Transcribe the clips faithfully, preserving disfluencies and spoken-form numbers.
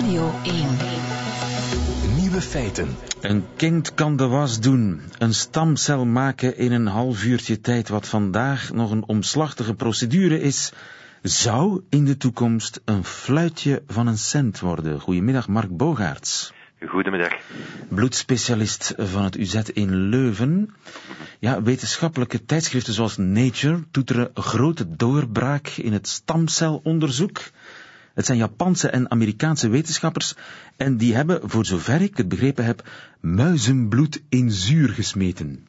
Radio één. Nieuwe feiten. Een kind kan de was doen. Een stamcel maken in een half uurtje tijd, wat vandaag nog een omslachtige procedure is, zou in de toekomst een fluitje van een cent worden. Goedemiddag, Mark Bogaerts. Goedemiddag. Bloedspecialist van het U Z in Leuven. Ja, wetenschappelijke tijdschriften zoals Nature toeteren een grote doorbraak in het stamcelonderzoek. Het zijn Japanse en Amerikaanse wetenschappers en die hebben, voor zover ik het begrepen heb, muizenbloed in zuur gesmeten.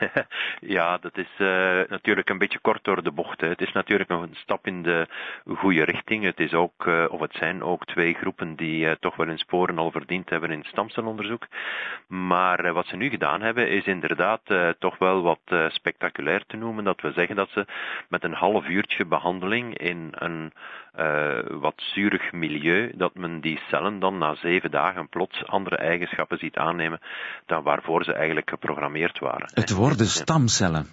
Ja, dat is uh, natuurlijk een beetje kort door de bocht. Hè. Het is natuurlijk een stap in de goede richting. Het is ook, uh, of het zijn ook twee groepen die uh, toch wel hun sporen al verdiend hebben in stamcelonderzoek. Maar uh, wat ze nu gedaan hebben is inderdaad uh, toch wel wat uh, spectaculair te noemen. Dat we zeggen dat ze met een half uurtje behandeling in een uh, wat zuurig milieu, dat men die cellen dan na zeven dagen plots andere eigenschappen ziet aannemen dan waarvoor ze eigenlijk geprogrammeerd waren. Het worden stamcellen.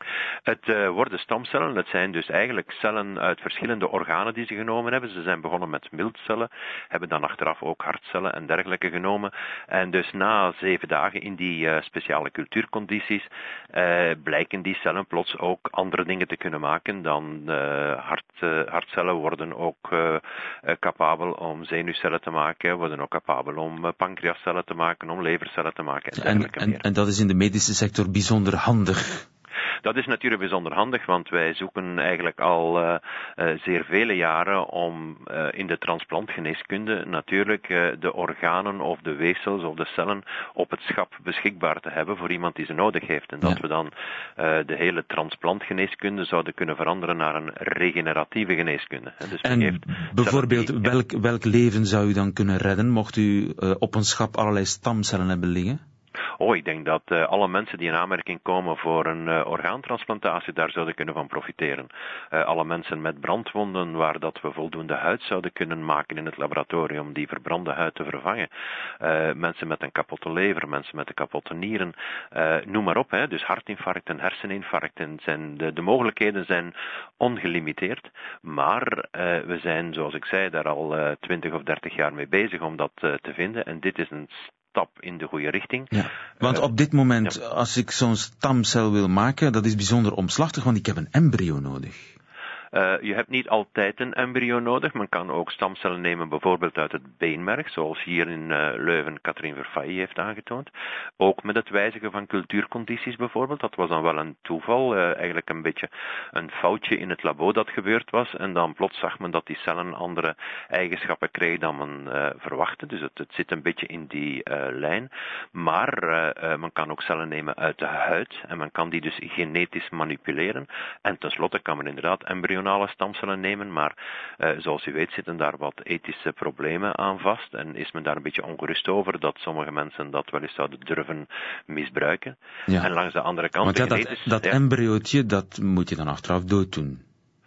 Het uh, worden stamcellen, het zijn dus eigenlijk cellen uit verschillende organen die ze genomen hebben. Ze zijn begonnen met mildcellen, hebben dan achteraf ook hartcellen en dergelijke genomen. En dus na zeven dagen in die uh, speciale cultuurcondities uh, blijken die cellen plots ook andere dingen te kunnen maken dan uh, hart, uh, hartcellen worden ook uh, uh, capabel om zenuwcellen te maken, worden ook capabel om uh, pancreascellen te maken, om levercellen te maken en dergelijke en, en, meer. En dat is in de medische sector bijzonder handig. Dat is natuurlijk bijzonder handig, want wij zoeken eigenlijk al uh, uh, zeer vele jaren om uh, in de transplantgeneeskunde natuurlijk uh, de organen of de weefsels of de cellen op het schap beschikbaar te hebben voor iemand die ze nodig heeft. En dat ja. we dan uh, de hele transplantgeneeskunde zouden kunnen veranderen naar een regeneratieve geneeskunde. Dus en heeft bijvoorbeeld, die, welk, welk leven zou u dan kunnen redden, mocht u uh, op een schap allerlei stamcellen hebben liggen? Oh, ik denk dat uh, alle mensen die in aanmerking komen voor een uh, orgaantransplantatie daar zouden kunnen van profiteren. Uh, alle mensen met brandwonden waar dat we voldoende huid zouden kunnen maken in het laboratorium om die verbrande huid te vervangen. Uh, mensen met een kapotte lever, mensen met een kapotte nieren, uh, noem maar op. Hè. Dus hartinfarcten, herseninfarcten, zijn de, de mogelijkheden zijn ongelimiteerd. Maar uh, we zijn, zoals ik zei, daar al twintig uh, of dertig jaar mee bezig om dat uh, te vinden. En dit is een stap in de goede richting. Ja, want op dit moment, ja. als ik zo'n stamcel wil maken, dat is bijzonder omslachtig, want ik heb een embryo nodig. Uh, je hebt niet altijd een embryo nodig. Men kan ook stamcellen nemen bijvoorbeeld uit het beenmerg, zoals hier in uh, Leuven Catherine Verfaillie heeft aangetoond. Ook met het wijzigen van cultuurcondities bijvoorbeeld. Dat was dan wel een toeval, uh, eigenlijk een beetje een foutje in het labo dat gebeurd was. En dan plots zag men dat die cellen andere eigenschappen kregen dan men uh, verwachtte. Dus het, het zit een beetje in die uh, lijn. Maar uh, uh, men kan ook cellen nemen uit de huid en men kan die dus genetisch manipuleren. En tenslotte kan men inderdaad embryo stamcellen nemen, maar uh, zoals u weet zitten daar wat ethische problemen aan vast en is men daar een beetje ongerust over dat sommige mensen dat wel eens zouden durven misbruiken. Ja. En langs de andere kant... Want ja, dat, dat ja. embryootje, dat moet je dan achteraf dooddoen.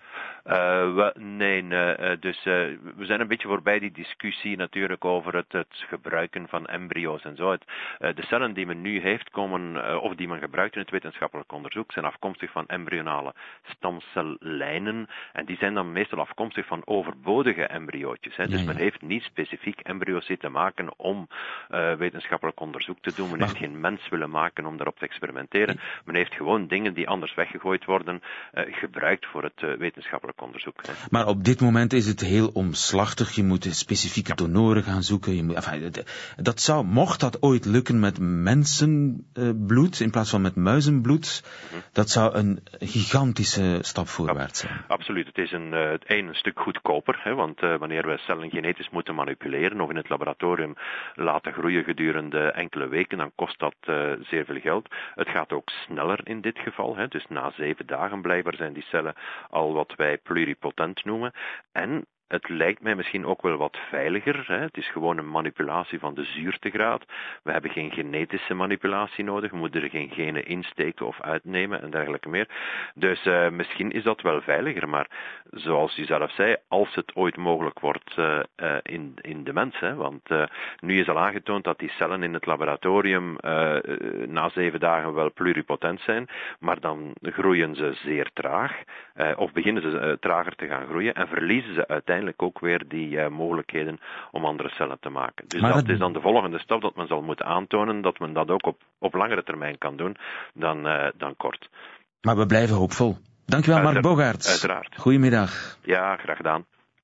Uh, we, nee, nee uh, dus uh, we zijn een beetje voorbij die discussie natuurlijk over het, het gebruiken van embryo's en zo. Het, uh, de cellen die men nu heeft, komen, uh, of die men gebruikt in het wetenschappelijk onderzoek, zijn afkomstig van embryonale stamcellijnen en die zijn dan meestal afkomstig van overbodige embryootjes. Hè. Dus ja, ja. men heeft niet specifiek embryo's zitten maken om uh, wetenschappelijk onderzoek te doen. Men maar... heeft geen mens willen maken om daarop te experimenteren. Nee. Men heeft gewoon dingen die anders weggegooid worden, uh, gebruikt voor het uh, wetenschappelijk onderzoek. Hè. Maar op dit moment is het heel omslachtig. Je moet specifieke donoren gaan zoeken. Je moet, enfin, dat zou, mocht dat ooit lukken met mensenbloed in plaats van met muizenbloed, hm. dat zou een gigantische stap voorwaarts zijn. Absoluut. Het is een, het een, een stuk goedkoper, hè, want uh, wanneer we cellen genetisch moeten manipuleren of in het laboratorium laten groeien gedurende enkele weken, dan kost dat uh, zeer veel geld. Het gaat ook sneller in dit geval. Hè, dus na zeven dagen blijkbaar zijn die cellen al wat wij pluripotent noemen. En het lijkt mij misschien ook wel wat veiliger. Hè. Het is gewoon een manipulatie van de zuurtegraad. We hebben geen genetische manipulatie nodig. We moeten er geen genen insteken of uitnemen en dergelijke meer. Dus uh, misschien is dat wel veiliger. Maar zoals u zelf zei, als het ooit mogelijk wordt uh, uh, in, in de mens. Hè, want uh, nu is al aangetoond dat die cellen in het laboratorium uh, uh, na zeven dagen wel pluripotent zijn. Maar dan groeien ze zeer traag. Uh, of beginnen ze uh, trager te gaan groeien. En verliezen ze uiteindelijk uiteindelijk ook weer die uh, mogelijkheden om andere cellen te maken. Dus maar dat het... is dan de volgende stap dat men zal moeten aantonen dat men dat ook op, op langere termijn kan doen dan, uh, dan kort. Maar we blijven hoopvol. Dank u wel, Mark Bogaerts. Uiteraard. Goedemiddag. Ja, graag gedaan.